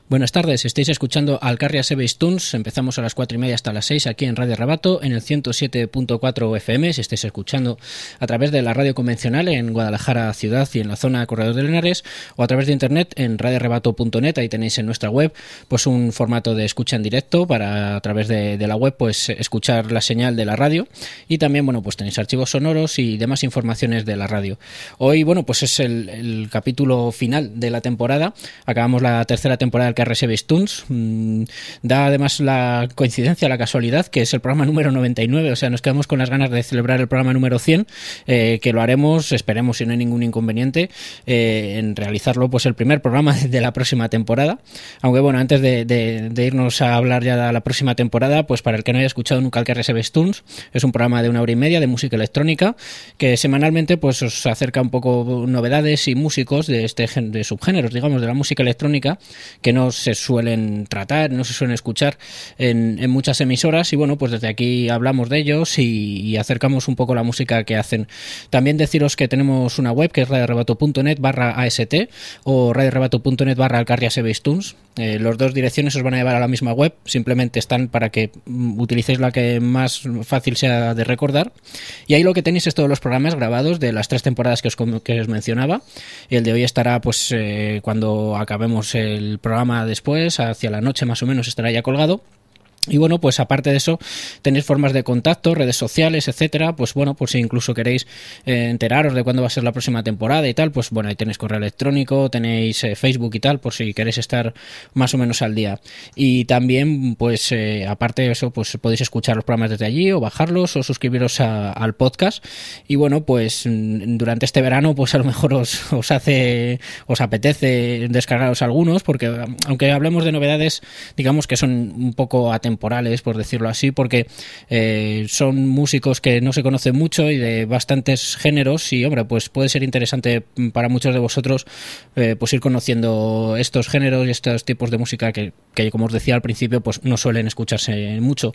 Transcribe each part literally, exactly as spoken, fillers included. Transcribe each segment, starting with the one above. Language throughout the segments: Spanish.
Buenas tardes, estáis escuchando Alcarria Sebestuns. Empezamos a las cuatro y media hasta las seis aquí en Radio Rabato, en el ciento siete punto cuatro F M. Si estáis escuchando a través de la radio convencional en Guadalajara ciudad y en la zona de Corredor de Linares, o a través de internet en radio rabato punto net. Ahí tenéis en nuestra web pues un formato de escucha en directo para a través de, de la web pues escuchar la señal de la radio, y también bueno pues tenéis archivos sonoros y demás informaciones de la radio. Hoy bueno pues es el, el capítulo final de la temporada. Acabamos la tercera temporada del Alcarria Sebestuns. Mm, da además la coincidencia, la casualidad, que es el programa número noventa y nueve, o sea, nos quedamos con las ganas de celebrar el programa número cien, eh, que lo haremos, esperemos si no hay ningún inconveniente, eh, en realizarlo pues el primer programa de la próxima temporada. Aunque bueno, antes de, de, de irnos a hablar ya de la próxima temporada, pues para el que no haya escuchado nunca Alcarria Sebestuns, es un programa de una hora y media de música electrónica que semanalmente pues os acerca un poco novedades y músicos de este de subgéneros, digamos, de la música electrónica, que no se suelen tratar, no se suelen escuchar en, en muchas emisoras, y bueno, pues desde aquí hablamos de ellos y, y acercamos un poco la música que hacen. También deciros que tenemos una web que es radio rabato punto net barra A S T o radio rabato punto net barra Alcarria Sebestuns. Eh, los dos direcciones os van a llevar a la misma web, simplemente están para que mm, utilicéis la que más fácil sea de recordar, y ahí lo que tenéis es todos los programas grabados de las tres temporadas que os, que os mencionaba, y el de hoy estará pues eh, cuando acabemos el programa después, hacia la noche más o menos, estará ya colgado. Y bueno, pues aparte de eso, tenéis formas de contacto, redes sociales, etcétera. Pues bueno, pues si incluso queréis eh, enteraros de cuándo va a ser la próxima temporada y tal, pues bueno, ahí tenéis correo electrónico, tenéis eh, Facebook y tal, por si queréis estar más o menos al día. Y también, pues eh, aparte de eso, pues podéis escuchar los programas desde allí, o bajarlos, o suscribiros a, al podcast. Y bueno, pues durante este verano, pues a lo mejor os, os hace, os apetece descargaros algunos, porque aunque hablemos de novedades, digamos que son un poco atemporales, temporales, por decirlo así, porque eh, son músicos que no se conocen mucho y de bastantes géneros, y hombre, pues puede ser interesante para muchos de vosotros eh, pues ir conociendo estos géneros y estos tipos de música que, que como os decía al principio, pues no suelen escucharse mucho.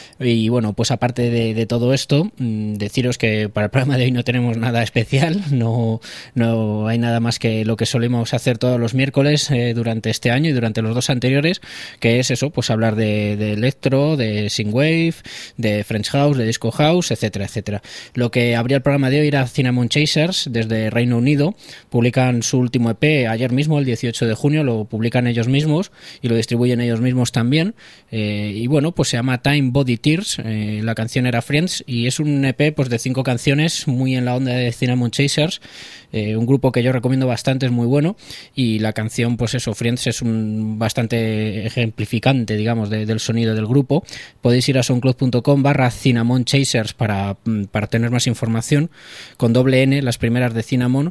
Y bueno, pues aparte de, de todo esto, deciros que para el programa de hoy no tenemos nada especial, no, no hay nada más que lo que solemos hacer todos los miércoles eh, durante este año y durante los dos anteriores, que es eso, pues hablar de, de electro, de synthwave, de French House, de Disco House, etcétera, etcétera. Lo que abría el programa de hoy era Cinnamon Chasers, desde Reino Unido. Publican su último E P ayer mismo, el dieciocho de junio, lo publican ellos mismos y lo distribuyen ellos mismos también. Eh, y bueno, pues se llama Time, Body, Tears. Eh, la canción era Friends, y es un E P pues de cinco canciones, muy en la onda de Cinnamon Chasers, eh, un grupo que yo recomiendo bastante, es muy bueno, y la canción, pues eso, Friends, es un bastante ejemplificante, digamos, de, del sonido del grupo. Podéis ir a soundcloud punto com barra Cinnamon Chasers para, para tener más información, con doble N, las primeras de Cinnamon.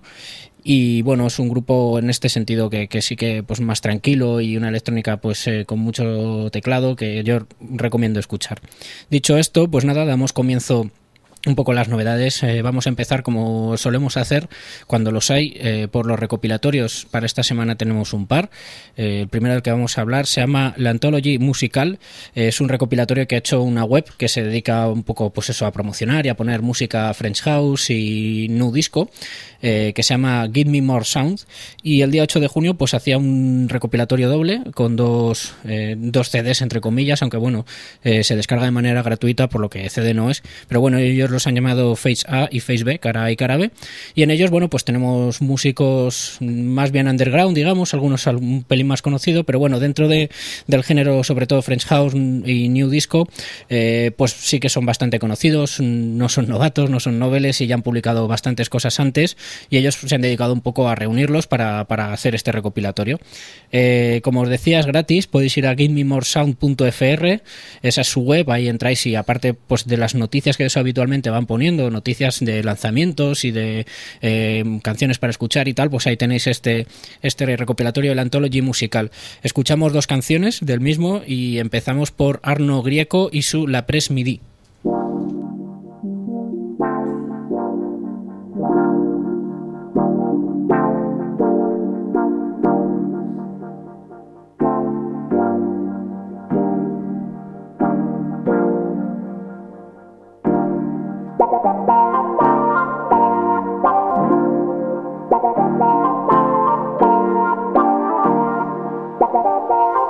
Y bueno, es un grupo en este sentido que, que sí que pues más tranquilo, y una electrónica pues eh, con mucho teclado, que yo recomiendo escuchar. Dicho esto, pues nada, damos comienzo un poco las novedades. Eh, vamos a empezar, como solemos hacer cuando los hay, eh, por los recopilatorios. Para esta semana tenemos un par. Eh, el primero del que vamos a hablar se llama La Anthology Musical. Eh, es un recopilatorio que ha hecho una web que se dedica un poco pues eso, a promocionar y a poner música French House y New Disco, eh, que se llama Give Me More Sound. Y el día ocho de junio pues hacía un recopilatorio doble con dos, eh, dos C Ds, entre comillas, aunque bueno, eh, se descarga de manera gratuita, por lo que C D no es. Pero bueno, ellos los han llamado Face A y Face B, cara A y cara B, y en ellos, bueno, pues tenemos músicos más bien underground, digamos, algunos un pelín más conocido, pero bueno, dentro de, del género, sobre todo French House y New Disco, eh, pues sí que son bastante conocidos, no son novatos, no son noveles, y ya han publicado bastantes cosas antes, y ellos se han dedicado un poco a reunirlos para, para hacer este recopilatorio. Eh, como os decía, es gratis, podéis ir a give me more sound punto f r, esa es su web, ahí entráis, y aparte pues de las noticias que eso habitualmente van poniendo, noticias de lanzamientos y de eh, canciones para escuchar y tal, pues ahí tenéis este, este recopilatorio de la Anthology Musical. Escuchamos dos canciones del mismo y empezamos por Arno Grieco y su La Presse Midi. Bye.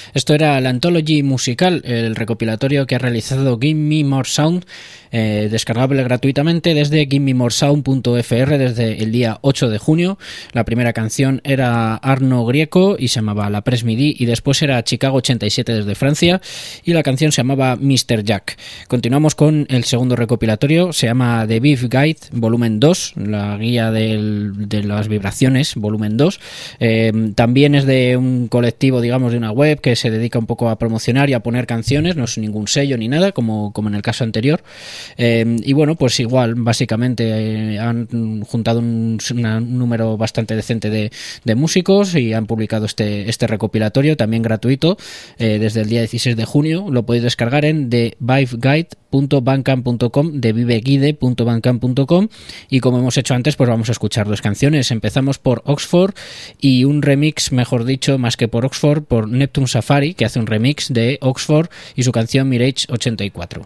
Esto era la Anthology musical, el recopilatorio que ha realizado Give Me More Sound, eh, descargable gratuitamente desde give me more sound punto f r desde el día ocho de junio. La primera canción era Arno Grieco y se llamaba La Presse Midi, y después era Chicago ochenta y siete desde Francia y la canción se llamaba mister Jack. Continuamos con el segundo recopilatorio, se llama The Beef Guide volumen dos, la guía del, de las vibraciones volumen dos. Eh, también es de un colectivo, digamos, de una web que se dedica un poco a promocionar y a poner canciones, no es ningún sello ni nada, como, como en el caso anterior. Eh, y bueno, pues igual, básicamente eh, han juntado un, una, un número bastante decente de, de músicos y han publicado este, este recopilatorio, también gratuito, eh, desde el día dieciséis de junio. Lo podéis descargar en the vive guide punto bandcamp punto com, de viveguide punto bandcamp punto com, y como hemos hecho antes, pues vamos a escuchar dos canciones. Empezamos por Oxford y un remix, mejor dicho, más que por Oxford, por Neptune Safari, que hace un remix de Oxford y su canción Mirage ochenta y cuatro.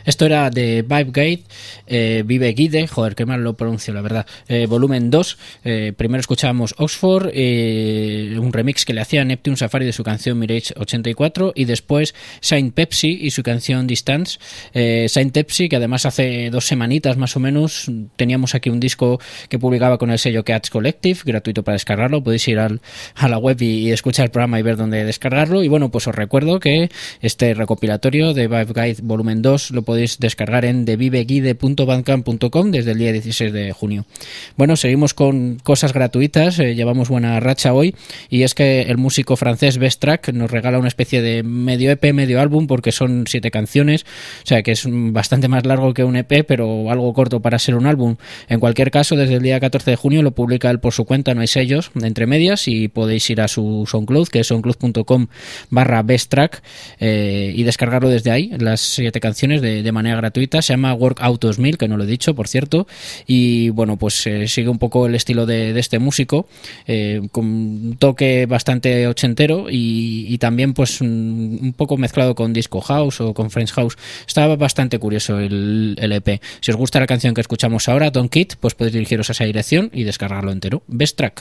Esto era de Vibe Gate, eh, Vive Guide, joder, qué mal lo pronuncio, la verdad. Eh, volumen dos. Eh, primero escuchábamos Oxford, eh, un remix que le hacía Neptune Safari de su canción Mirage ochenta y cuatro, y después Saint Pepsi y su canción Distance. Eh, Saint Pepsi, que además hace dos semanitas más o menos teníamos aquí un disco que publicaba con el sello Cats Collective, gratuito para descargarlo. Podéis ir al, a la web y, y escuchar el programa y ver dónde descargarlo. Y bueno, pues os recuerdo que este recopilatorio de Vibe Guide volumen dos lo podéis descargar en deviveguide punto bandcamp punto com desde el día dieciséis de junio. Bueno, seguimos con cosas gratuitas, eh, llevamos buena racha hoy, y es que el músico francés Best Track nos regala una especie de medio E P, medio álbum, porque son siete canciones, o sea que es bastante más largo que un E P, pero algo corto para ser un álbum. En cualquier caso, desde el día catorce de junio lo publica él por su cuenta, no hay sellos entre medias, y podéis ir a su SoundCloud, que es soundcloud punto com barra Best Track, eh, y descargarlo desde ahí, las siete canciones de, de manera gratuita. Se llama Workout dos mil, que no lo he dicho, por cierto, y bueno, pues eh, sigue un poco el estilo de, de este músico, eh, con un toque bastante ochentero y, y también pues un, un poco mezclado con disco house o con French house. Estaba bastante curioso el, el E P. Si os gusta la canción que escuchamos ahora, Don't Kid, pues podéis dirigiros a esa dirección y descargarlo entero. Best Track.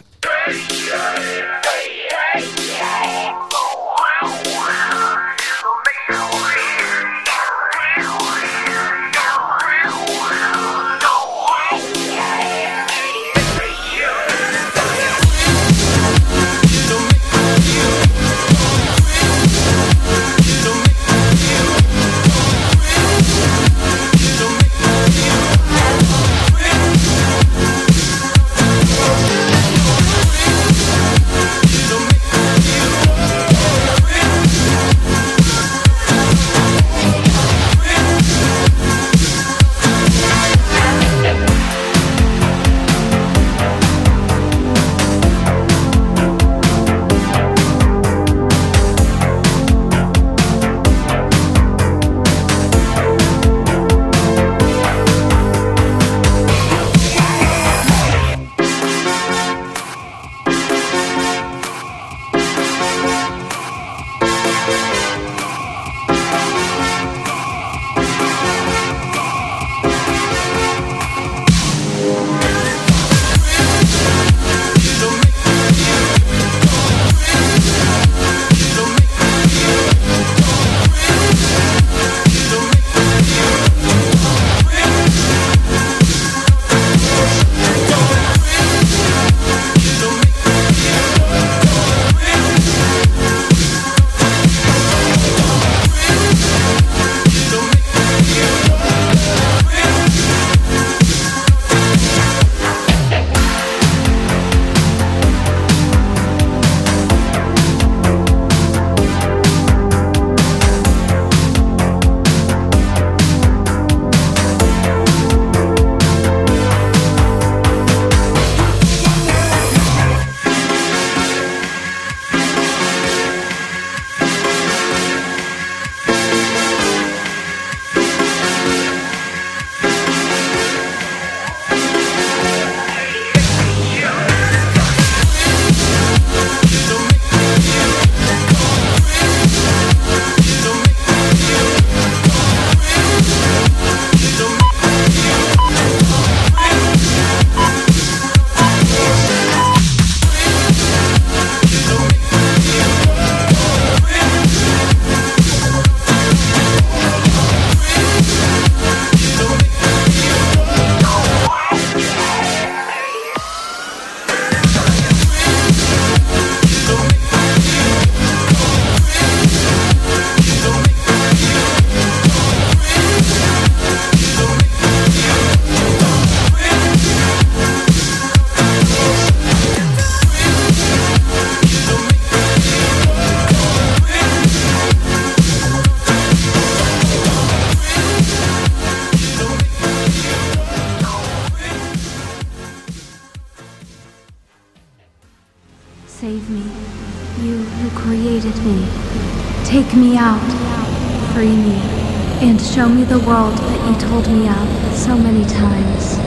Save me, you who created me. Take me out, free me, and show me the world that you told me of so many times.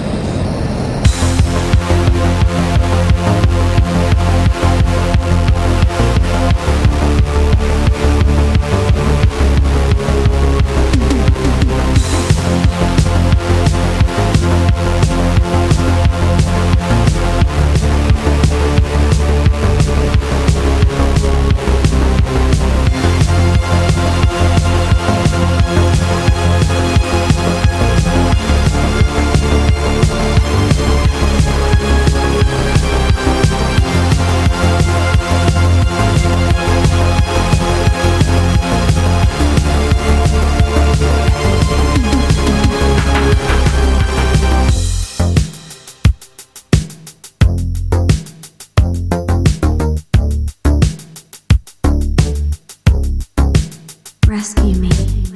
rescue me.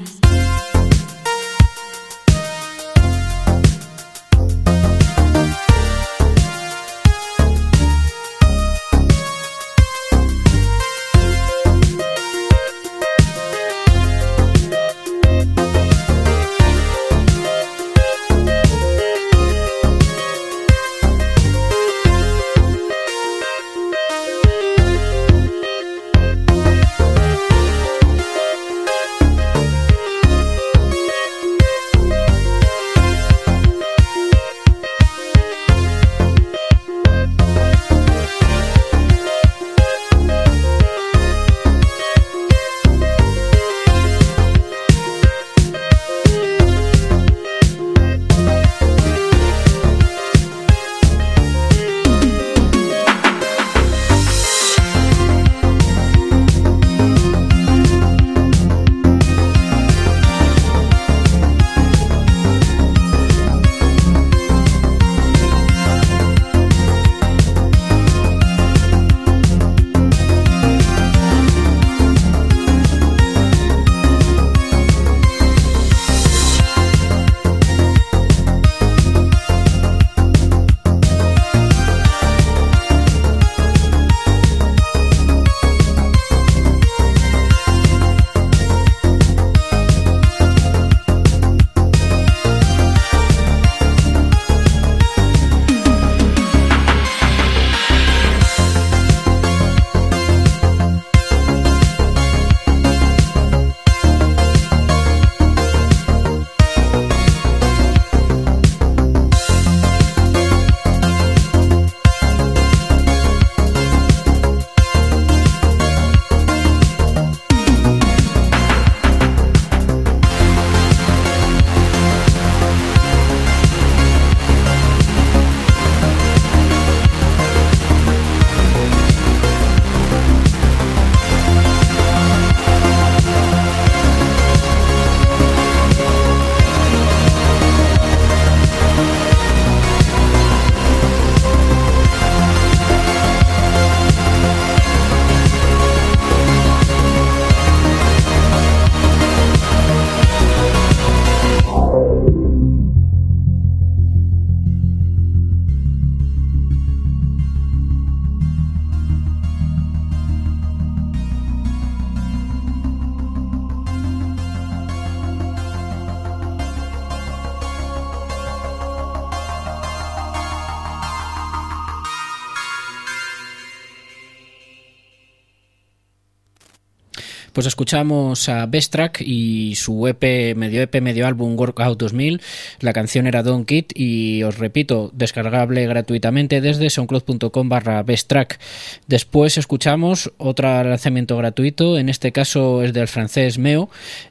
Pues escuchamos a Best Track y su E P, medio E P, medio álbum Workout dos mil. La canción era Don't Kid y os repito, descargable gratuitamente desde soundcloud.com barra Best Track. Después escuchamos otro lanzamiento gratuito, en este caso es del francés Meo.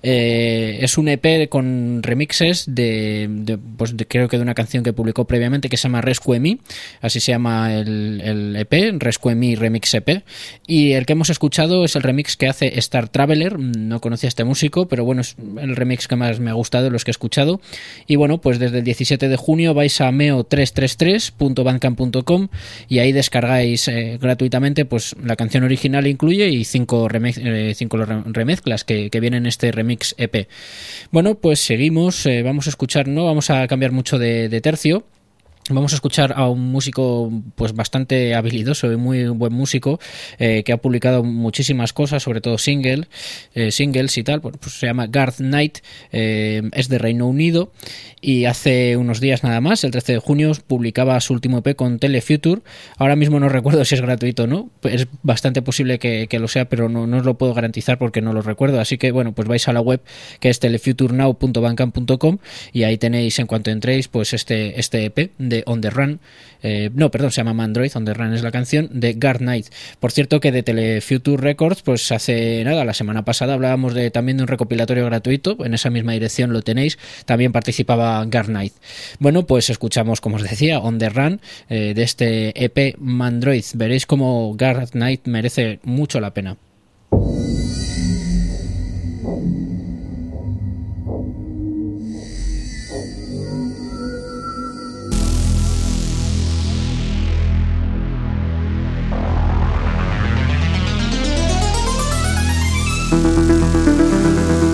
Eh, es un E P con remixes de, de, pues de, creo que de una canción que publicó previamente que se llama Rescue Me, así se llama el, el E P, Rescue Me Remix E P. Y el que hemos escuchado es el remix que hace Star Traveler. No conocía a este músico, pero bueno, es el remix que más me ha gustado de los que he escuchado. Y bueno, pues desde el diecisiete de junio vais a meo trescientos treinta y tres punto bandcamp punto com y ahí descargáis eh, gratuitamente pues la canción original incluye y cinco, remez, eh, cinco remezclas que, que vienen en este remix E P. Bueno, pues seguimos, eh, vamos a escuchar, no vamos a cambiar mucho de, de tercio. Vamos a escuchar a un músico pues bastante habilidoso y muy buen músico eh, que ha publicado muchísimas cosas, sobre todo single, eh, singles y tal. Pues se llama Garth Knight, eh, es de Reino Unido y hace unos días nada más, el trece de junio, publicaba su último E P con Telefuture. Ahora mismo no recuerdo si es gratuito o no, es bastante posible que, que lo sea, pero no, no os lo puedo garantizar porque no lo recuerdo. Así que bueno, pues vais a la web que es telefuture now punto bandcamp punto com y ahí tenéis, en cuanto entréis, pues este, este E P de On The Run, eh, no, perdón, se llama Mandroid, On The Run es la canción, de Garth Knight. Por cierto que de Telefuture Records, pues hace nada, la semana pasada hablábamos de, también de un recopilatorio gratuito, en esa misma dirección lo tenéis, también participaba Garth Knight. Bueno, pues escuchamos, como os decía, On The Run, eh, de este E P Mandroid. Veréis como Garth Knight merece mucho la pena. Thank you.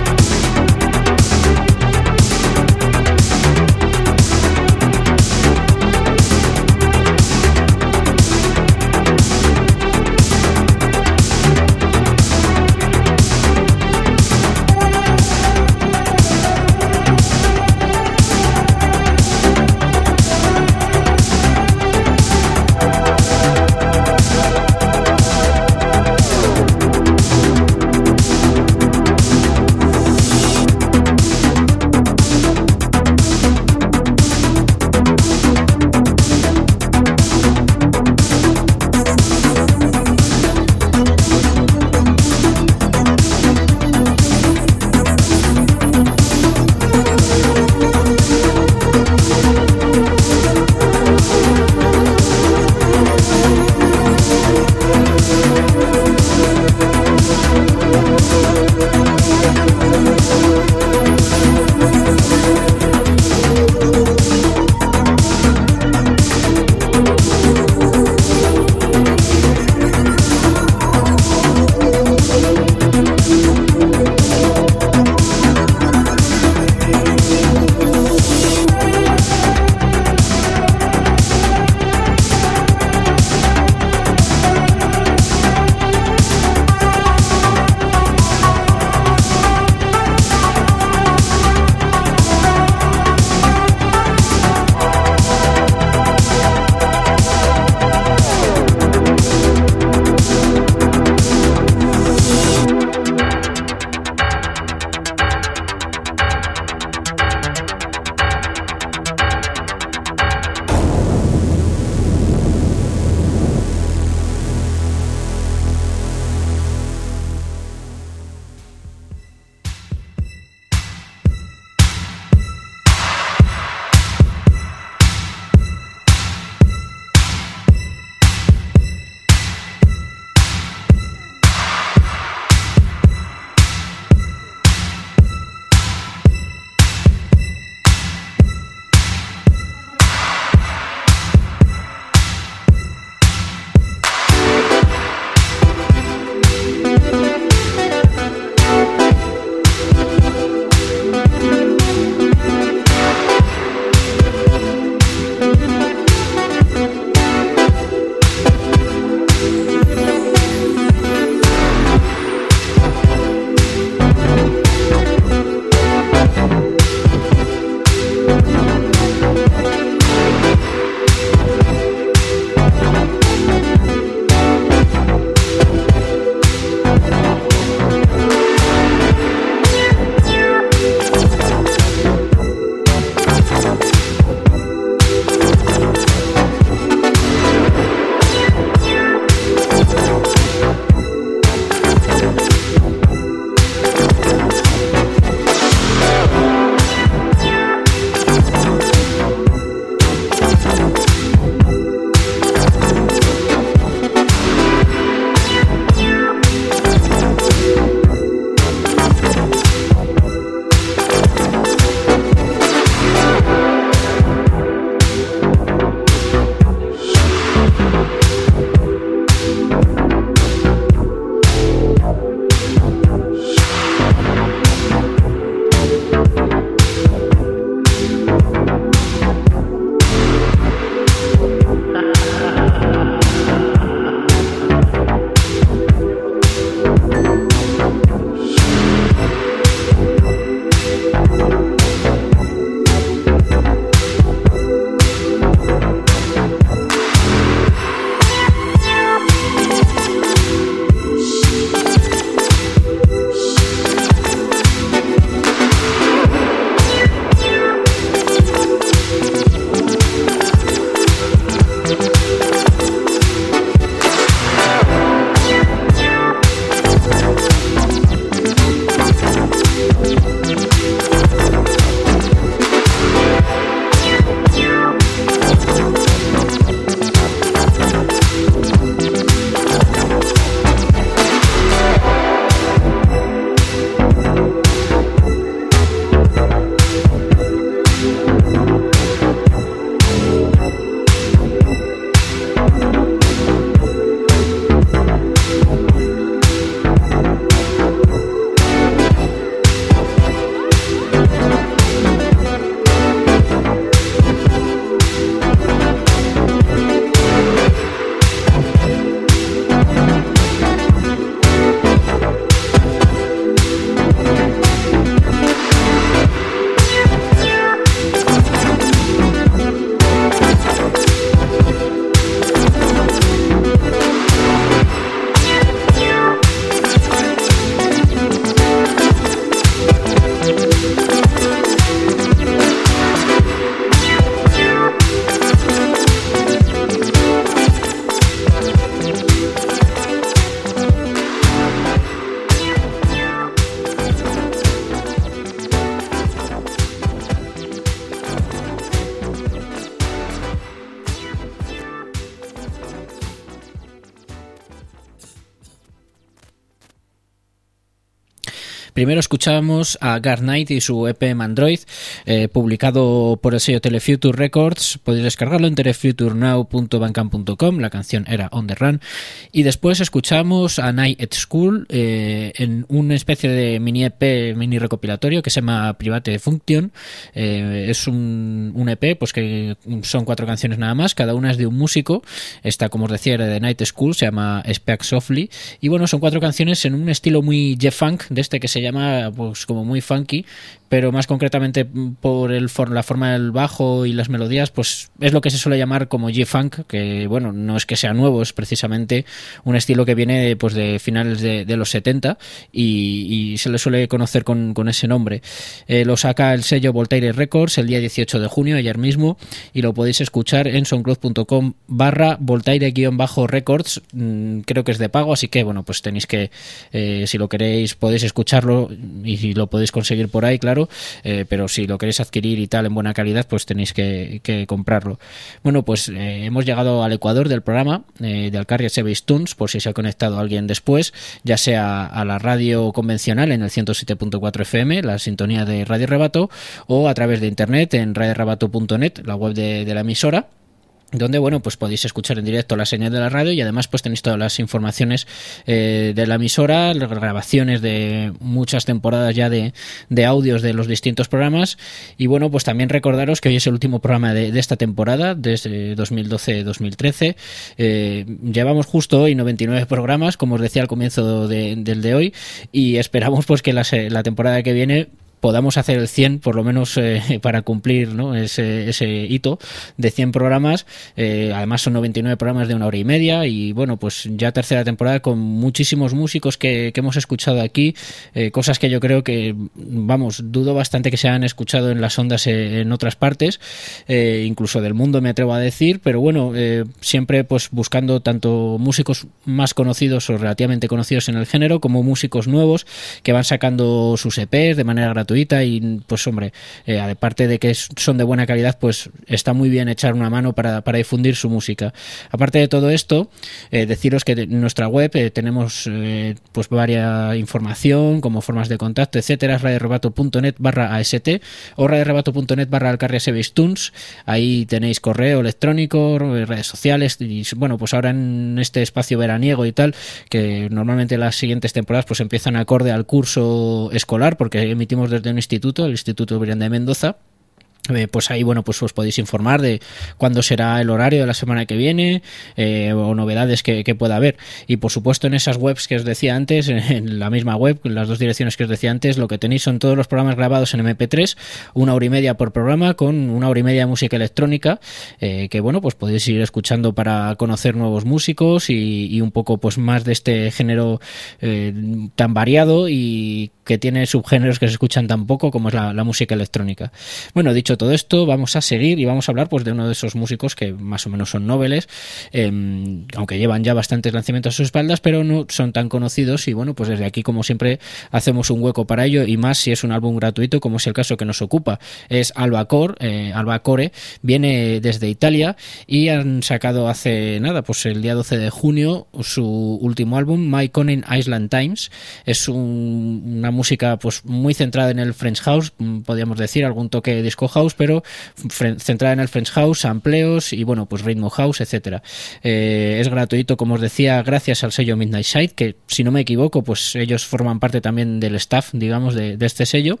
Primero escuchábamos a Guard Knight y su E P Mandroid, eh, publicado por el sello Telefuture Records. Podéis descargarlo en telefuture now punto bandcamp punto com. La canción era On The Run. Y después escuchamos a Night at School eh, en una especie de mini E P, mini recopilatorio que se llama Private Function. Eh, es un, un E P pues que son cuatro canciones nada más, cada una es de un músico. Esta, como os decía, era de Night School, se llama Speak Softly. Y bueno, son cuatro canciones en un estilo muy J-Funk, de este que se llama pues como muy funky, pero más concretamente por el for la forma del bajo y las melodías, pues es lo que se suele llamar como G-Funk, que bueno, no es que sea nuevo, es precisamente un estilo que viene pues de finales de, de los setenta y, y se le suele conocer con, con ese nombre. Eh, lo saca el sello Voltaire Records el día dieciocho de junio, ayer mismo, y lo podéis escuchar en soundcloud punto com barra Voltaire-Records. Mm, creo que es de pago, así que bueno, pues tenéis que, eh, si lo queréis, podéis escucharlo y si lo podéis conseguir por ahí, claro. Eh, pero si lo queréis adquirir y tal en buena calidad, pues tenéis que, que comprarlo. Bueno, pues eh, hemos llegado al ecuador del programa eh, de Alcarria Sebeis Tunes, por si se ha conectado alguien después, ya sea a la radio convencional en el ciento siete punto cuatro F M, la sintonía de Radio Rebato, o a través de internet en radio rebato punto net, la web de, de la emisora, donde bueno, pues podéis escuchar en directo la señal de la radio y además pues tenéis todas las informaciones eh, de la emisora, las grabaciones de muchas temporadas ya de, de audios de los distintos programas. Y bueno, pues también recordaros que hoy es el último programa de, de esta temporada, desde dos mil doce dos mil trece. Eh, llevamos justo hoy noventa y nueve programas, como os decía al comienzo de, del de hoy, y esperamos pues que la, la temporada que viene podamos hacer el cien, por lo menos eh, para cumplir, ¿no?, ese, ese hito de cien programas. Eh, además son noventa y nueve programas de una hora y media y bueno, pues ya tercera temporada con muchísimos músicos que, que hemos escuchado aquí, eh, cosas que yo creo que, vamos, dudo bastante que se hayan escuchado en las ondas eh, en otras partes, eh, incluso del mundo me atrevo a decir, pero bueno, eh, siempre pues buscando tanto músicos más conocidos o relativamente conocidos en el género como músicos nuevos que van sacando sus E Pes de manera gratuita. Y pues hombre, eh, aparte de que son de buena calidad, pues está muy bien echar una mano para, para difundir su música. Aparte de todo esto, eh, deciros que en nuestra web eh, tenemos eh, pues varias información como formas de contacto, etcétera, radio rebato punto net barra A S T o radio rebato punto net barra Alcarria Sebeis Tunes. Ahí tenéis correo electrónico, redes sociales y bueno, pues ahora en este espacio veraniego y tal, que normalmente las siguientes temporadas pues empiezan acorde al curso escolar, porque emitimos desde de un instituto, el Instituto Brian de Mendoza. Eh, pues ahí bueno, pues os podéis informar de cuándo será el horario de la semana que viene eh, o novedades que, que pueda haber. Y por supuesto en esas webs que os decía antes, en la misma web, en las dos direcciones que os decía antes, lo que tenéis son todos los programas grabados en eme pe tres, una hora y media por programa, con una hora y media de música electrónica, eh, que bueno, pues podéis ir escuchando para conocer nuevos músicos y, y un poco pues más de este género eh, tan variado y que tiene subgéneros que se escuchan tan poco como es la, la música electrónica. Bueno, dicho todo esto, vamos a seguir y vamos a hablar pues de uno de esos músicos que más o menos son noveles, eh, aunque llevan ya bastantes lanzamientos a sus espaldas, pero no son tan conocidos y bueno, pues desde aquí como siempre hacemos un hueco para ello y más si es un álbum gratuito como es el caso que nos ocupa. Es Albacore, eh, Albacore, viene desde Italia y han sacado hace nada, pues el día doce de junio su último álbum, My Conning Island Times. Es un, una música pues muy centrada en el French House, podríamos decir, algún toque disco house, pero centrada en el French House, sampleos y bueno, pues ritmo house, etcétera. Eh, es gratuito, como os decía, gracias al sello Midnight Side, que si no me equivoco, pues ellos forman parte también del staff, digamos, de, de este sello.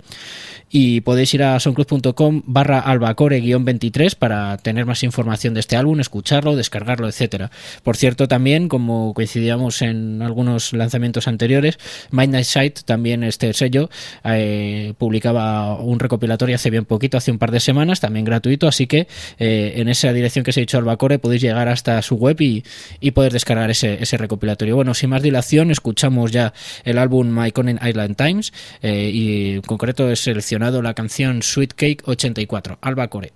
Y podéis ir a soundcloud punto com barra albacore guión veintitrés para tener más información de este álbum, escucharlo, descargarlo, etcétera. Por cierto, también, como coincidíamos en algunos lanzamientos anteriores, Midnight Side, también este sello, eh, publicaba un recopilatorio hace bien poquito, hace un par de semanas, también gratuito, así que eh, en esa dirección que os he dicho, Albacore, podéis llegar hasta su web y, y poder descargar ese, ese recopilatorio. Bueno, sin más dilación, escuchamos ya el álbum My Conning Island Times eh, y en concreto he seleccionado la canción Sweet Cake ochenta y cuatro, Albacore.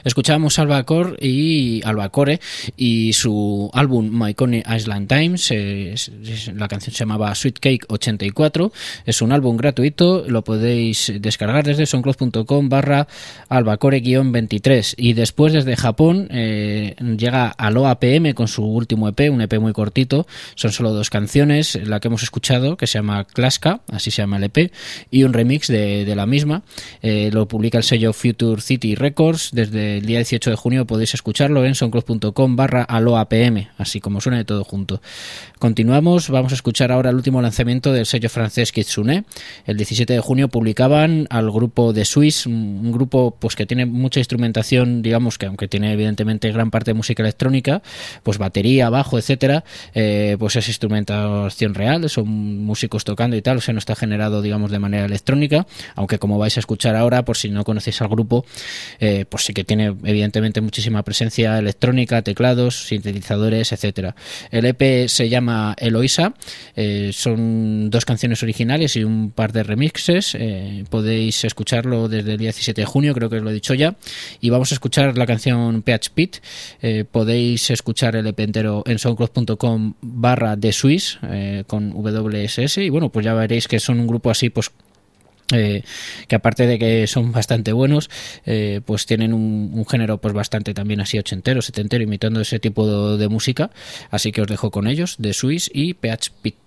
Escuchábamos Albacore y Albacore y su álbum My Coney Island Times. Eh, es, es, la canción se llamaba Sweet Cake ochenta y cuatro. Es un álbum gratuito, lo podéis descargar desde soundcloud.com barra albacore guión veintitrés. Y después desde Japón eh, llega Aloha P M con su último E P, un E P muy cortito. Son solo dos canciones, la que hemos escuchado, que se llama Klaska, así se llama el E P, y un remix de, de la misma. Eh, lo publica el sello Future City Records. Desde el día dieciocho de junio podéis escucharlo en soundcloud.com barra aloha pm, así como suena de todo junto. Continuamos, vamos a escuchar ahora el último lanzamiento del sello francés Kitsune. El diecisiete de junio publicaban al grupo The Swiss, un grupo pues que tiene mucha instrumentación, digamos que aunque tiene evidentemente gran parte de música electrónica, pues batería, bajo, etcétera, eh, pues es instrumentación real, son músicos tocando y tal, o sea, no está generado, digamos, de manera electrónica, aunque como vais a escuchar ahora, por si no conocéis al grupo, eh, pues sí que tiene evidentemente muchísima presencia electrónica, teclados, sintetizadores, etcétera. El E P se llama Eloisa, eh, son dos canciones originales y un par de remixes. Eh, podéis escucharlo desde el diecisiete de junio, creo que os lo he dicho ya, y vamos a escuchar la canción P H Pit. Eh, podéis escuchar el E P entero en soundcloud.com barra de Swiss eh, con W S S, y bueno, pues ya veréis que son un grupo así pues Eh, que aparte de que son bastante buenos, eh, pues tienen un, un género pues bastante también así ochentero, setentero, imitando ese tipo de, de música, así que os dejo con ellos, The Swiss y P H Pit.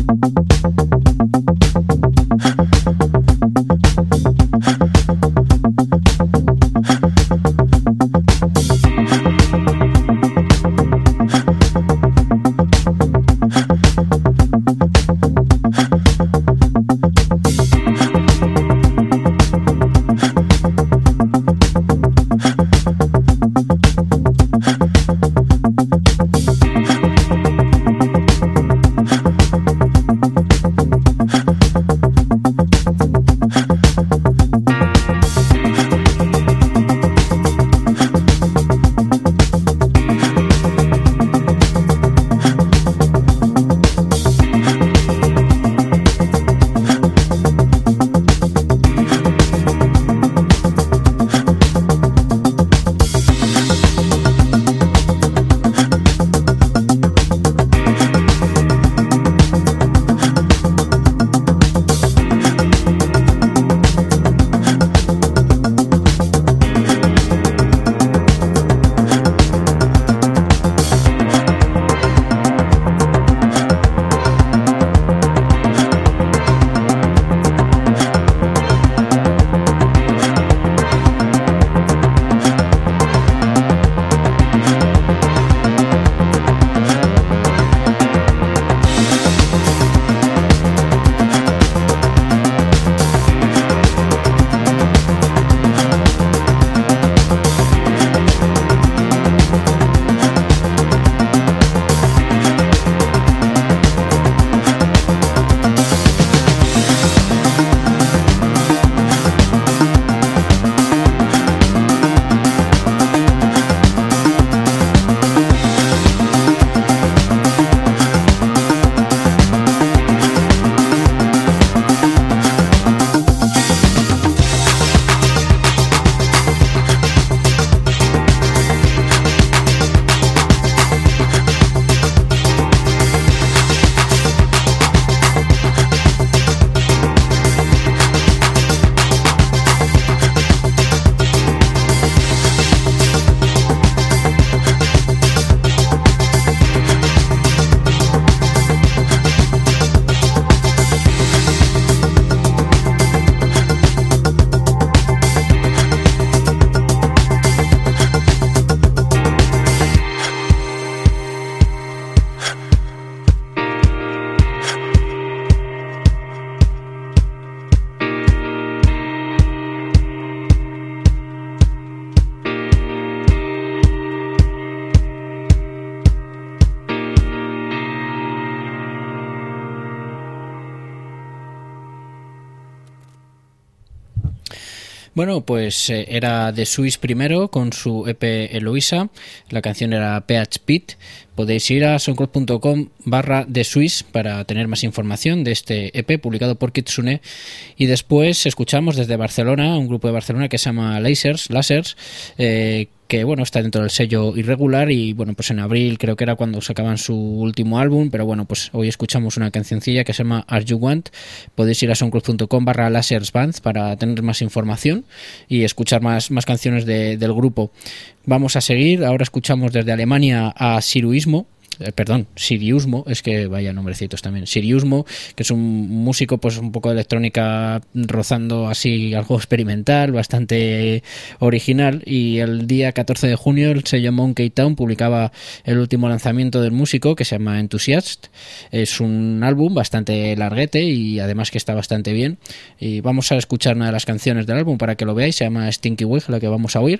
Bueno, pues eh, era The Swiss primero con su E P Eloisa, la canción era P H Pit. Podéis ir a soundcloud punto com barra The Swiss para tener más información de este E P publicado por Kitsune. Y después escuchamos desde Barcelona, un grupo de Barcelona que se llama Lasers, Lasers eh, que bueno, está dentro del sello Irregular, y bueno, pues en abril creo que era cuando sacaban su último álbum, pero bueno, pues hoy escuchamos una cancioncilla que se llama Are You Want. Podéis ir a soundcloud punto com barra Lasers Band para tener más información y escuchar más, más canciones de, del grupo. Vamos a seguir, ahora escuchamos desde Alemania a Siruismo, eh, perdón, Siriusmo, es que vaya nombrecitos también, Siriusmo, que es un músico pues un poco de electrónica rozando así algo experimental, bastante original, y el día catorce de junio el sello Monkey Town publicaba el último lanzamiento del músico, que se llama Enthusiast. Es un álbum bastante larguete y además que está bastante bien, y vamos a escuchar una de las canciones del álbum para que lo veáis, se llama Stinky Wig, la que vamos a oír.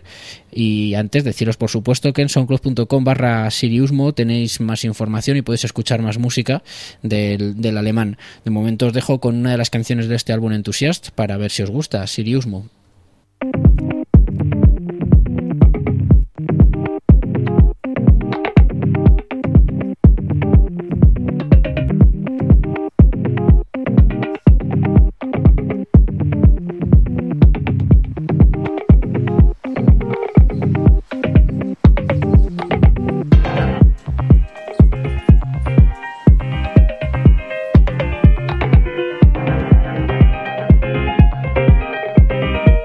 Y antes deciros por supuesto que en soundcloud punto com barra Siriusmo tenéis más información y podéis escuchar más música del, del alemán. De momento os dejo con una de las canciones de este álbum Enthusiast para ver si os gusta, Siriusmo. Thank you.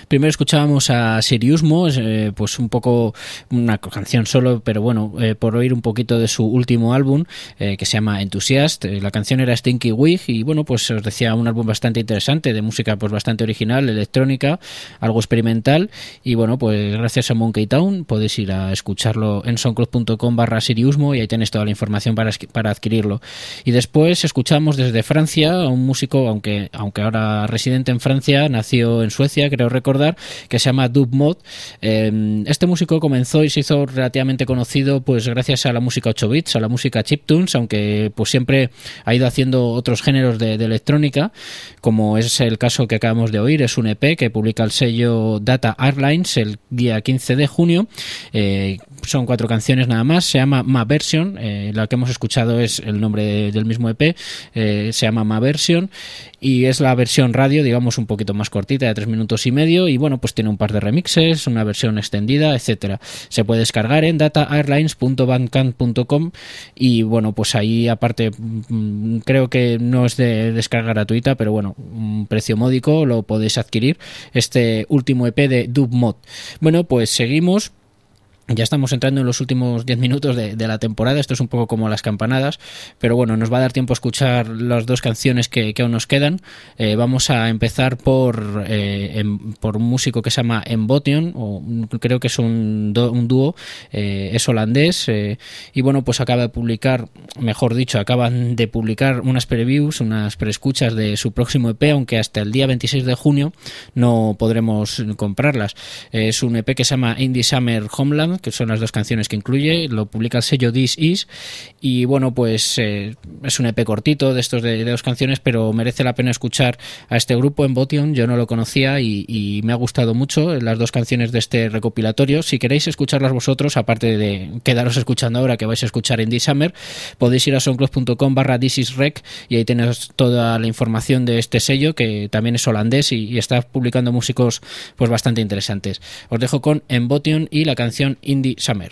Primero escuchábamos a Siriusmo, eh, pues un poco una canción solo, pero bueno, eh, por oír un poquito de su último álbum, eh, que se llama Enthusiast. La canción era Stinky Wig y bueno, pues os decía, un álbum bastante interesante, de música pues bastante original, electrónica, algo experimental, y bueno, pues gracias a Monkey Town podéis ir a escucharlo en soundcloud.com barra Siriusmo y ahí tenéis toda la información para, para adquirirlo. Y después escuchamos desde Francia a un músico, aunque, aunque ahora residente en Francia, nació en Suecia, creo recordar, que se llama Dub Mod. Eh, este músico comenzó y se hizo relativamente conocido pues gracias a la música ocho bits, a la música chiptunes, aunque pues siempre ha ido haciendo otros géneros de, de electrónica, como es el caso que acabamos de oír. Es un E P que publica el sello Data Airlines el día quince de junio. Eh, son cuatro canciones nada más, se llama Ma Version, eh, la que hemos escuchado es el nombre de, del mismo E P, eh, se llama Ma Version y es la versión radio, digamos un poquito más cortita, de tres minutos y medio, y bueno, pues tiene un par de remixes, una versión extendida, etcétera. Se puede descargar en data airlines punto bandcamp punto com y bueno, pues ahí aparte creo que no es de descarga gratuita, pero bueno, un precio módico, lo podéis adquirir, este último E P de Dub Mod. Bueno, pues seguimos. Ya estamos entrando en los últimos diez minutos de, de la temporada, esto es un poco como las campanadas, pero bueno, nos va a dar tiempo a escuchar las dos canciones que, que aún nos quedan. Eh, vamos a empezar por, eh, en, por un músico que se llama Embotion, o creo que es un, do, un dúo, eh, es holandés, eh, y bueno, pues acaba de publicar, mejor dicho, acaban de publicar unas previews, unas preescuchas de su próximo E P, aunque hasta el día veintiséis de junio no podremos comprarlas. Eh, es un E P que se llama Indie Summer Homeland, que son las dos canciones que incluye, lo publica el sello This Is, y bueno, pues eh, es un E P cortito de estos de, de dos canciones, pero merece la pena escuchar a este grupo Embotion. Yo no lo conocía y, y me ha gustado mucho las dos canciones de este recopilatorio. Si queréis escucharlas vosotros, aparte de quedaros escuchando ahora que vais a escuchar Indie Summer, podéis ir a soundcloud.com barra This Is Rec y ahí tenéis toda la información de este sello, que también es holandés y, y está publicando músicos pues bastante interesantes. Os dejo con Embotion y la canción Indie Summer.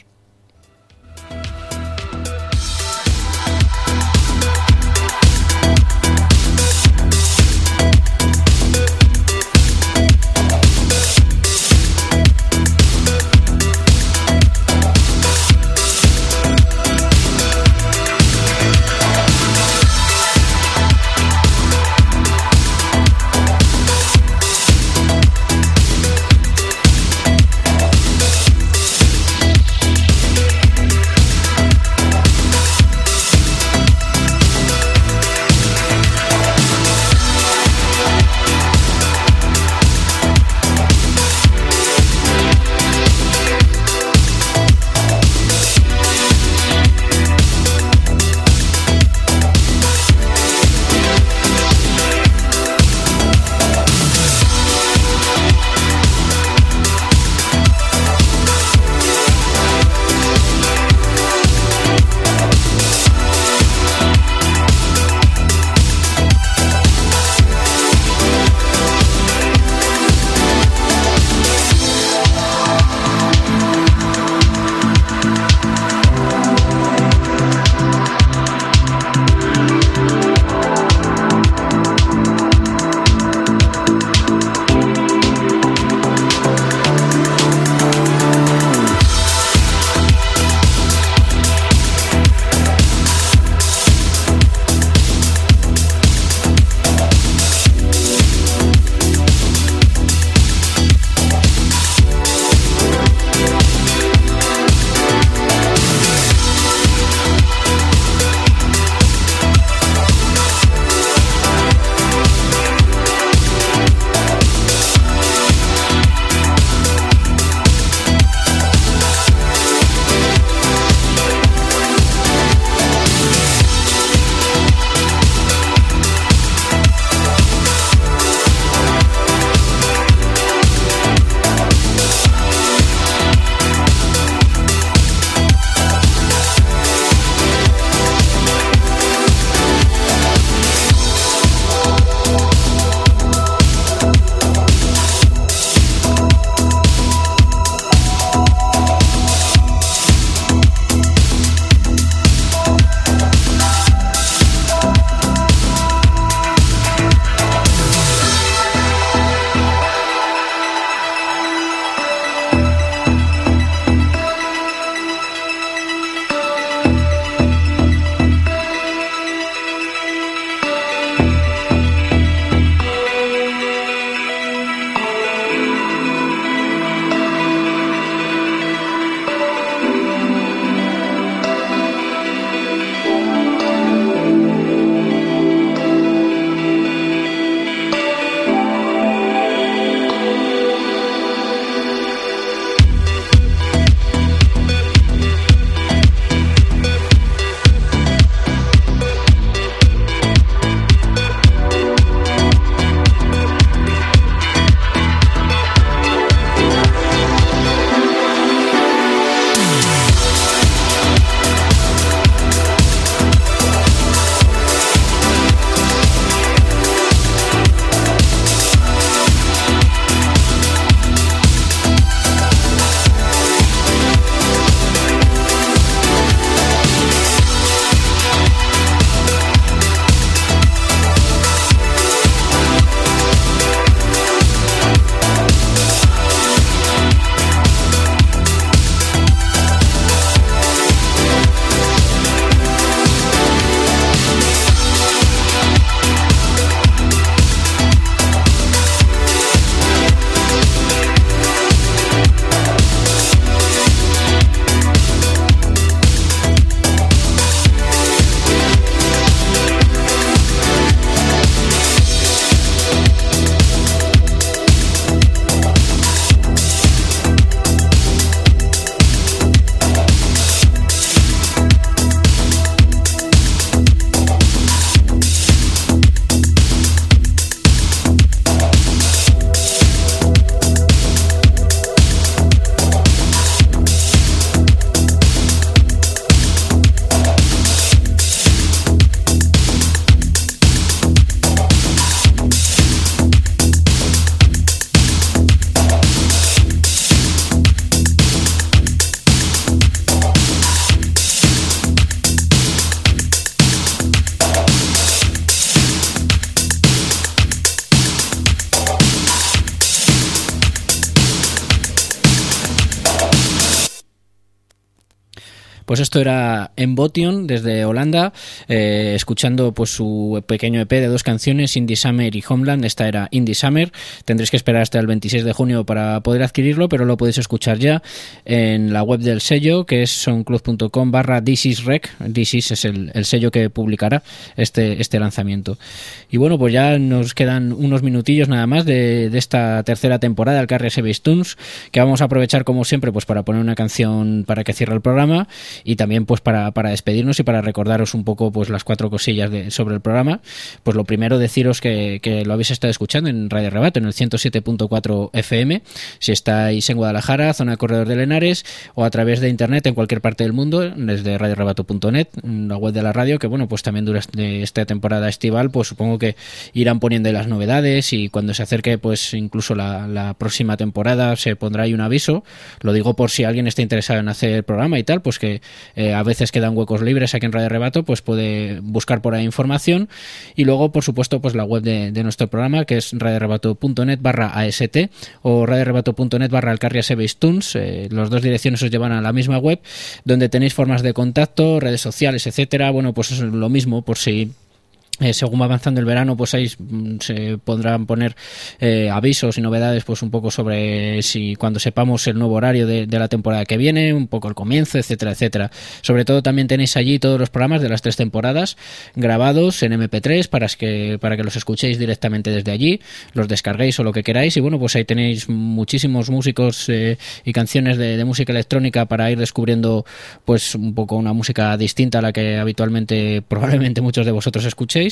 Pues esto era Embotion desde Holanda, eh, escuchando pues su pequeño E P de dos canciones, Indie Summer y Homeland. Esta era Indie Summer. Tendréis que esperar hasta el veintiséis de junio para poder adquirirlo, pero lo podéis escuchar ya en la web del sello, que es soundcloud.com barra This is Rec. This is es el, el sello que publicará este, este lanzamiento. Y bueno, pues ya nos quedan unos minutillos nada más de, de esta tercera temporada del Carrier Series Tunes, que vamos a aprovechar como siempre pues para poner una canción para que cierre el programa y también pues para, para despedirnos y para recordaros un poco pues las cuatro cosillas de, sobre el programa. Pues lo primero, deciros que, que lo habéis estado escuchando en Radio Rebato, en el ciento siete punto cuatro F M, si estáis en Guadalajara, zona Corredor de Lenares, o a través de internet en cualquier parte del mundo, desde radio rebato punto net, la web de la radio, que bueno, pues también durante esta temporada estival, pues supongo que irán poniendo las novedades, y cuando se acerque pues incluso la, la próxima temporada se pondrá ahí un aviso. Lo digo por si alguien está interesado en hacer el programa y tal, pues que eh, a veces quedan huecos libres aquí en Radio Rebato, pues puede buscar por ahí información. Y luego, por supuesto, pues la web de, de nuestro programa, que es radio rebato punto net barra A S T o radio rebato punto net barra Alcarria Series Tunes. Eh, las dos direcciones os llevan a la misma web, donde tenéis formas de contacto, redes sociales, etcétera. Bueno, pues es lo mismo, por si Eh, según va avanzando el verano, pues ahí se podrán poner eh, avisos y novedades, pues un poco sobre si cuando sepamos el nuevo horario de, de la temporada que viene, un poco el comienzo, etcétera, etcétera. Sobre todo también tenéis allí todos los programas de las tres temporadas grabados en eme pe tres para que, para que los escuchéis directamente desde allí, los descarguéis o lo que queráis. Y bueno, pues ahí tenéis muchísimos músicos eh, y canciones de, de música electrónica para ir descubriendo pues un poco una música distinta a la que habitualmente probablemente muchos de vosotros escuchéis.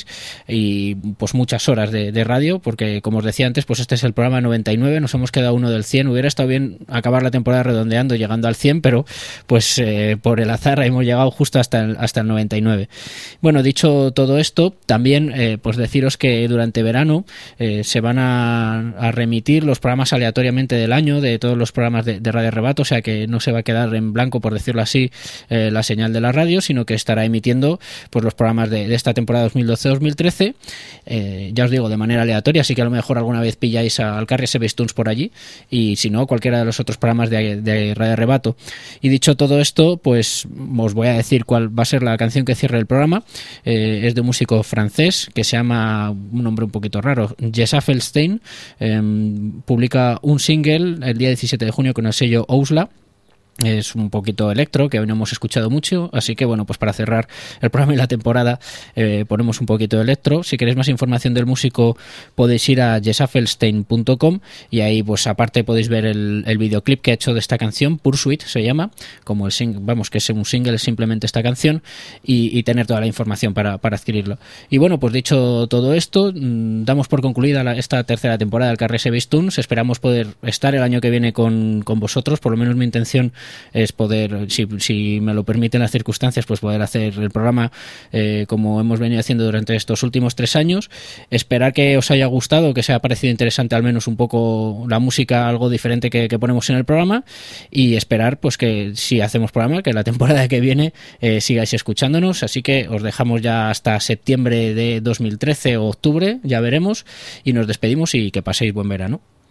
Y pues muchas horas de, de radio, porque como os decía antes, pues este es el programa noventa y nueve, nos hemos quedado uno del cien. Hubiera estado bien acabar la temporada redondeando, llegando al cien, pero pues eh, por el azar hemos llegado justo hasta el, hasta el noventa y nueve. Bueno, dicho todo esto, también eh, pues deciros que durante verano eh, se van a, a remitir los programas aleatoriamente del año, de todos los programas de, de Radio Rebato, o sea que no se va a quedar en blanco, por decirlo así, eh, la señal de la radio, sino que estará emitiendo pues los programas de, de esta temporada dos mil doce dos mil trece, eh, ya os digo, de manera aleatoria, así que a lo mejor alguna vez pilláis a Alcarria Series Tunes por allí, y si no, cualquiera de los otros programas de, de Radio Rebato. Y dicho todo esto, pues os voy a decir cuál va a ser la canción que cierre el programa. Eh, es de un músico francés que se llama, un nombre un poquito raro, Jessa Felstein. Eh, publica un single el día diecisiete de junio con el sello Ousla. Es un poquito electro, que hoy no hemos escuchado mucho, así que bueno, pues para cerrar el programa y la temporada eh, ponemos un poquito de electro. Si queréis más información del músico podéis ir a jessafelstein punto com, y ahí pues aparte podéis ver el, el videoclip que ha hecho de esta canción, Pursuit se llama, como el sing- vamos, que es un single simplemente esta canción, y, y tener toda la información para, para adquirirlo. Y bueno, pues dicho todo esto, mmm, damos por concluida la, esta tercera temporada del Carrier Series Tunes. Esperamos poder estar el año que viene con, con vosotros, por lo menos mi intención es poder, si, si me lo permiten las circunstancias, pues poder hacer el programa eh, como hemos venido haciendo durante estos últimos tres años. Esperar que os haya gustado, que os haya parecido interesante al menos un poco la música, algo diferente que, que ponemos en el programa, y esperar pues que si hacemos programa, que la temporada que viene eh, sigáis escuchándonos. Así que os dejamos ya hasta septiembre de dos mil trece o octubre, ya veremos, y nos despedimos y que paséis buen verano.